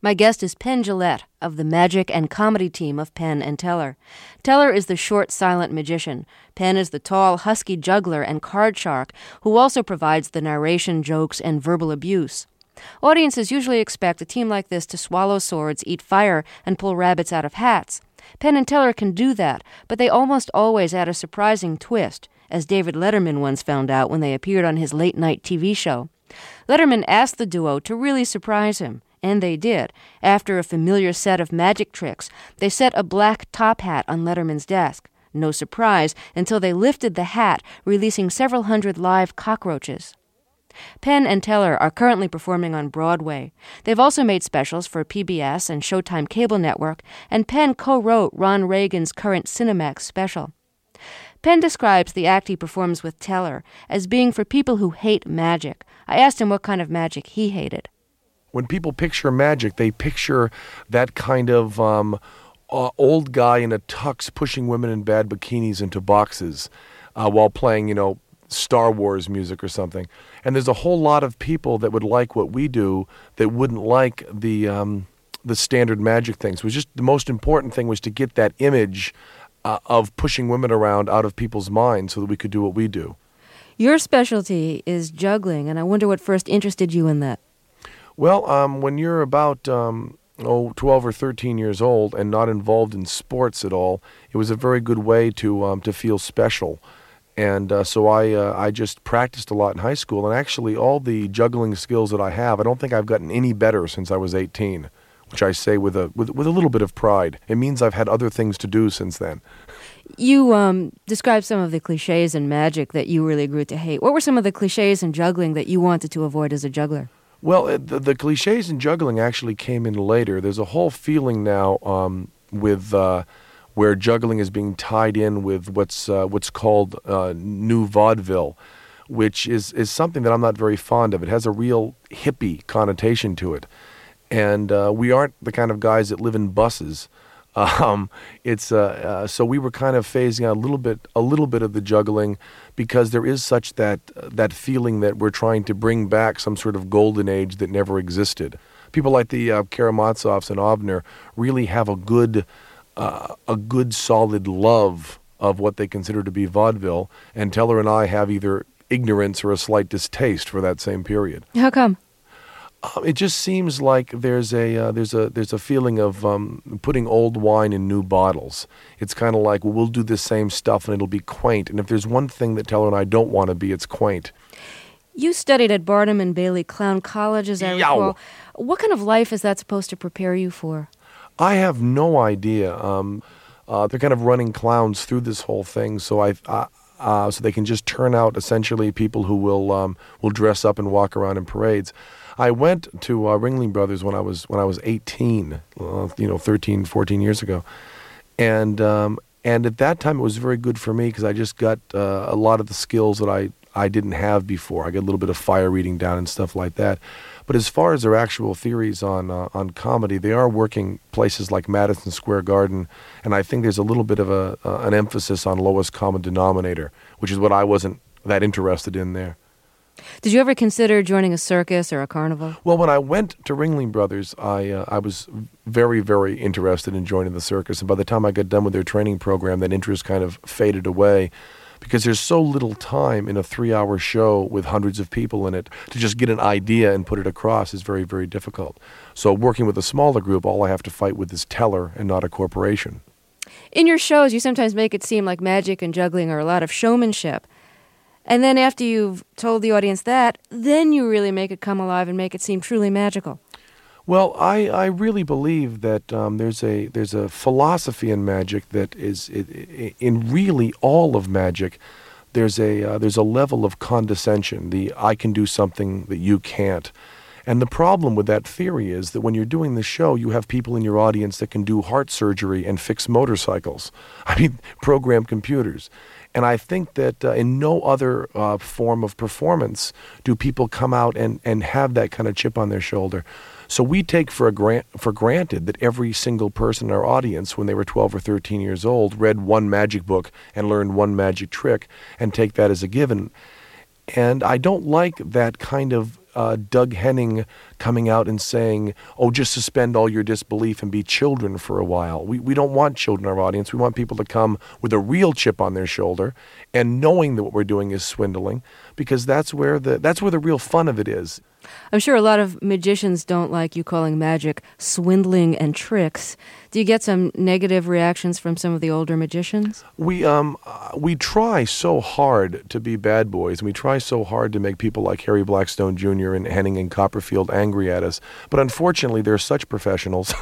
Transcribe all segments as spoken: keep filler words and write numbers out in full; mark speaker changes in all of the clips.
Speaker 1: My guest is Penn Jillette of the magic and comedy team of Penn and Teller. Teller is the short, silent magician. Penn is the tall, husky juggler and card shark who also provides the narration, jokes, and verbal abuse. Audiences usually expect a team like this to swallow swords, eat fire, and pull rabbits out of hats. Penn and Teller can do that, but they almost always add a surprising twist, as David Letterman once found out when they appeared on his late-night T V show. Letterman asked the duo to really surprise him. And they did. After a familiar set of magic tricks, they set a black top hat on Letterman's desk. No surprise until they lifted the hat, releasing several hundred live cockroaches. Penn and Teller are currently performing on Broadway. They've also made specials for P B S and Showtime Cable Network, and Penn co-wrote Ron Reagan's current Cinemax special. Penn describes the act he performs with Teller as being for people who hate magic. I asked him what kind of magic he hated.
Speaker 2: When people picture magic, they picture that kind of um, uh, old guy in a tux pushing women in bad bikinis into boxes uh, while playing, you know, Star Wars music or something. And there's a whole lot of people that would like what we do that wouldn't like the um, the standard magic things. It was just the most important thing was to get that image uh, of pushing women around out of people's minds so that we could do what we do.
Speaker 1: Your specialty is juggling, and I wonder what first interested you in that.
Speaker 2: Well, um, when you're about um, oh, twelve or thirteen years old and not involved in sports at all, it was a very good way to um, to feel special. And uh, so I uh, I just practiced a lot in high school. And actually, all the juggling skills that I have, I don't think I've gotten any better since I was eighteen, which I say with a with, with a little bit of pride. It means I've had other things to do since then.
Speaker 1: You um, described some of the cliches in magic that you really grew to hate. What were some of the cliches in juggling that you wanted to avoid as a juggler?
Speaker 2: Well, the, the cliches in juggling actually came in later. There's a whole feeling now um, with uh, where juggling is being tied in with what's uh, what's called uh, new vaudeville, which is, is something that I'm not very fond of. It has a real hippie connotation to it. And uh, we aren't the kind of guys that live in buses. Um, it's uh, uh, so we were kind of phasing out a little bit, a little bit of the juggling, because there is such that uh, that feeling that we're trying to bring back some sort of golden age that never existed. People like the uh, Karamazovs and Ovner really have a good, uh, a good solid love of what they consider to be vaudeville, and Teller and I have either ignorance or a slight distaste for that same period.
Speaker 1: How come?
Speaker 2: Uh, it just seems like there's a uh, there's a there's a feeling of um, putting old wine in new bottles. It's kind of like, well, we'll do the same stuff and it'll be quaint. And if there's one thing that Teller and I don't want to be, it's quaint.
Speaker 1: You studied at Barnum and Bailey Clown College, as I
Speaker 2: Yow.
Speaker 1: recall. What kind of life is that supposed to prepare you for?
Speaker 2: I have no idea. Um, uh, they're kind of running clowns through this whole thing, so I. Uh, uh, so they can just turn out essentially people who will um, will dress up and walk around in parades. I went to uh, Ringling Brothers when I was when I was eighteen, uh, you know, thirteen, fourteen years ago, and um, and at that time it was very good for me because I just got uh, a lot of the skills that I, I didn't have before. I got a little bit of fire reading down and stuff like that. But as far as their actual theories on uh, on comedy, they are working places like Madison Square Garden, and I think there's a little bit of a uh, an emphasis on lowest common denominator, which is what I wasn't that interested in there.
Speaker 1: Did you ever consider joining a circus or a carnival?
Speaker 2: Well, when I went to Ringling Brothers, I uh, I was very, very interested in joining the circus. And by the time I got done with their training program, that interest kind of faded away because there's so little time in a three-hour show with hundreds of people in it to just get an idea and put it across is very, very difficult. So working with a smaller group, all I have to fight with is Teller and not a corporation.
Speaker 1: In your shows, you sometimes make it seem like magic and juggling are a lot of showmanship. And then after you've told the audience that, then you really make it come alive and make it seem truly magical.
Speaker 2: Well, I, I really believe that um, there's a there's a philosophy in magic that is it, it, in really all of magic. There's a uh, there's a level of condescension. The I can do something that you can't. And the problem with that theory is that when you're doing the show, you have people in your audience that can do heart surgery and fix motorcycles. I mean, program computers. And I think that uh, in no other uh, form of performance do people come out and, and have that kind of chip on their shoulder. So we take for a grant, for granted that every single person in our audience, when they were twelve or thirteen years old, read one magic book and learned one magic trick and take that as a given. And I don't like that kind of uh, Doug Henning coming out and saying, oh, just suspend all your disbelief and be children for a while. We we don't want children in our audience. We want people to come with a real chip on their shoulder and knowing that what we're doing is swindling, because that's where the that's where the real fun of it is.
Speaker 1: I'm sure a lot of magicians don't like you calling magic swindling and tricks. Do you get some negative reactions from some of the older magicians?
Speaker 2: We um uh, we try so hard to be bad boys, and we try so hard to make people like Harry Blackstone Junior and Henning and Copperfield angry at us. But unfortunately, they're such professionals,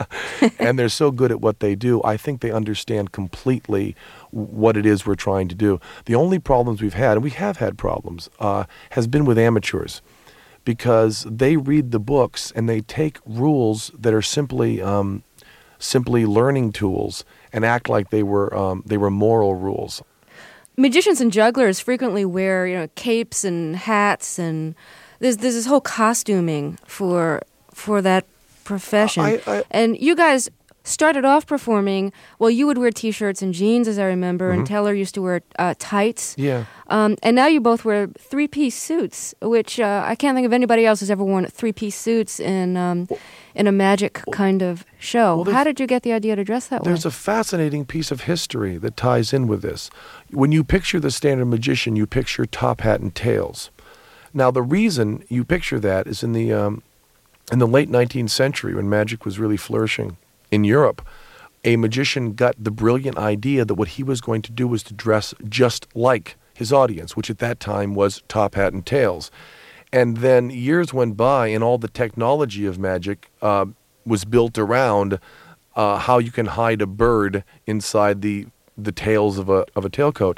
Speaker 2: and they're so good at what they do. I think they understand completely what it is we're trying to do. The only problems we've had, and we have had problems, uh, has been with amateurs, because they read the books and they take rules that are simply um, simply learning tools and act like they were um, they were moral rules.
Speaker 1: Magicians and jugglers frequently wear, you know, capes and hats, and there's there's this whole costuming for for that profession.
Speaker 2: I, I,
Speaker 1: and you guys started off performing, well, you would wear T-shirts and jeans, as I remember, mm-hmm. and Teller used to wear uh, tights.
Speaker 2: Yeah.
Speaker 1: Um, and now you both wear three-piece suits, which uh, I can't think of anybody else who's ever worn three-piece suits in um, well, in a magic kind of show.
Speaker 2: Well,
Speaker 1: how did you get the idea to dress that
Speaker 2: there's
Speaker 1: way?
Speaker 2: There's a fascinating piece of history that ties in with this. When you picture the standard magician, you picture top hat and tails. Now, the reason you picture that is in the um, in the late nineteenth century, when magic was really flourishing in Europe, a magician got the brilliant idea that what he was going to do was to dress just like his audience, which at that time was top hat and tails. And then years went by, and all the technology of magic uh, was built around uh, how you can hide a bird inside the the tails of a of a tailcoat.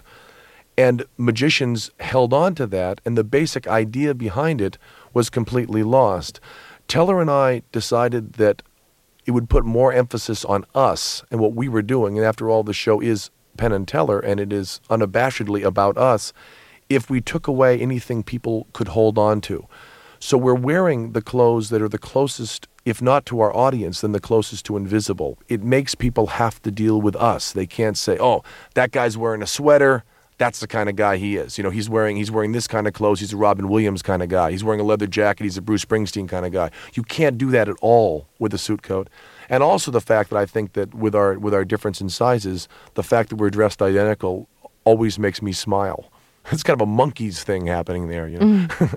Speaker 2: And magicians held on to that, and the basic idea behind it was completely lost. Teller and I decided that it would put more emphasis on us and what we were doing. And after all, the show is Penn and Teller, and it is unabashedly about us, if we took away anything people could hold on to. So we're wearing the clothes that are the closest, if not to our audience, then the closest to invisible. It makes people have to deal with us. They can't say, oh, that guy's wearing a sweater. That's the kind of guy he is. You know, he's wearing he's wearing this kind of clothes. He's a Robin Williams kind of guy. He's wearing a leather jacket. He's a Bruce Springsteen kind of guy. You can't do that at all with a suit coat. And also the fact that I think that with our with our difference in sizes, the fact that we're dressed identical always makes me smile. It's kind of a monkey's thing happening there, you know.
Speaker 1: Mm.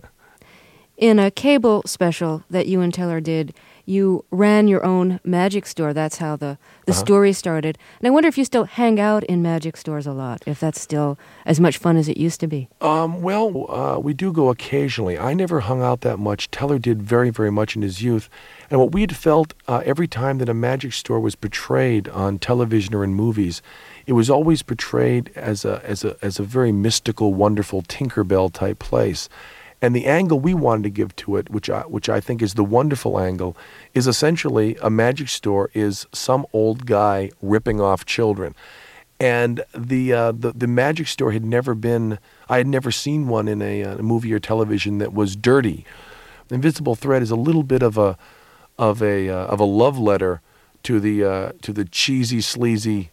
Speaker 1: In a cable special that you and Teller did, you ran your own magic store. That's how the, the
Speaker 2: uh-huh.
Speaker 1: story started. And I wonder if you still hang out in magic stores a lot, if that's still as much fun as it used to be.
Speaker 2: Um, well, uh, we do go occasionally. I never hung out that much. Teller did very, very much in his youth. And what we had felt uh, every time that a magic store was portrayed on television or in movies, it was always portrayed as a as a as a very mystical, wonderful Tinkerbell type place. And the angle we wanted to give to it, which I, which I think is the wonderful angle, is essentially a magic store is some old guy ripping off children. And the uh, the, the magic store had never been, I had never seen one in a, a movie or television that was dirty. Invisible Thread is a little bit of a of a uh, of a love letter to the uh, to the cheesy, sleazy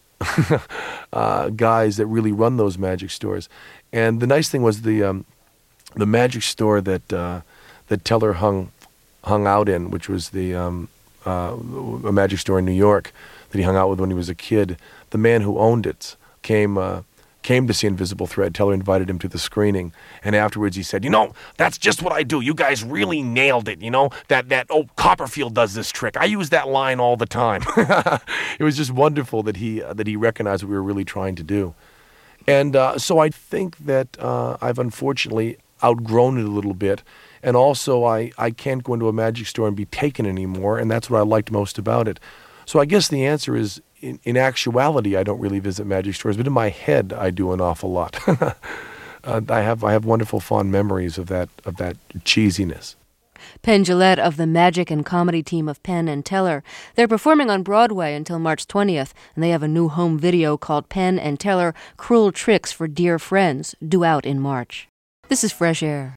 Speaker 2: uh, guys that really run those magic stores. And the nice thing was the um, the magic store that uh, that Teller hung hung out in, which was the um, uh, a magic store in New York that he hung out with when he was a kid. The man who owned it came uh, came to see Invisible Thread. Teller invited him to the screening, and afterwards he said, "You know, that's just what I do. You guys really nailed it. You know that that oh Copperfield does this trick. I use that line all the time." It was just wonderful that he uh, that he recognized what we were really trying to do, and uh, so I think that uh, I've unfortunately outgrown it a little bit, and also I, I can't go into a magic store and be taken anymore, and that's what I liked most about it. So I guess the answer is, in, in actuality, I don't really visit magic stores, but in my head, I do an awful lot. uh, I have I have wonderful fond memories of that of that cheesiness.
Speaker 1: Penn Jillette of the magic and comedy team of Penn and Teller. They're performing on Broadway until March twentieth, and they have a new home video called Penn and Teller: Cruel Tricks for Dear Friends, due out in March. This is Fresh Air.